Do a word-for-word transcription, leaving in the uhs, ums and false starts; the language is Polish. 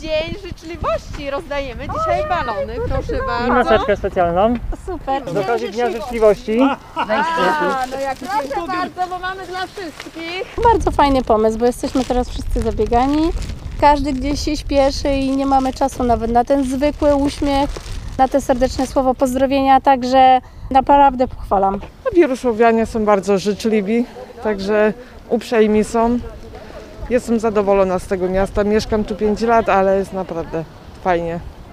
Dzień Życzliwości. Rozdajemy dzisiaj balony, proszę bardzo. I maseczkę specjalną. Super. Z okazji Dnia Życzliwości. A, no jak proszę bardzo, bo mamy dla wszystkich. Bardzo fajny pomysł, bo jesteśmy teraz wszyscy zabiegani. Każdy gdzieś się śpieszy i nie mamy czasu nawet na ten zwykły uśmiech, na te serdeczne słowo pozdrowienia, także naprawdę pochwalam. Wieruszowianie są bardzo życzliwi, także uprzejmi są. Jestem zadowolona z tego miasta. Mieszkam tu pięć lat, ale jest naprawdę fajnie.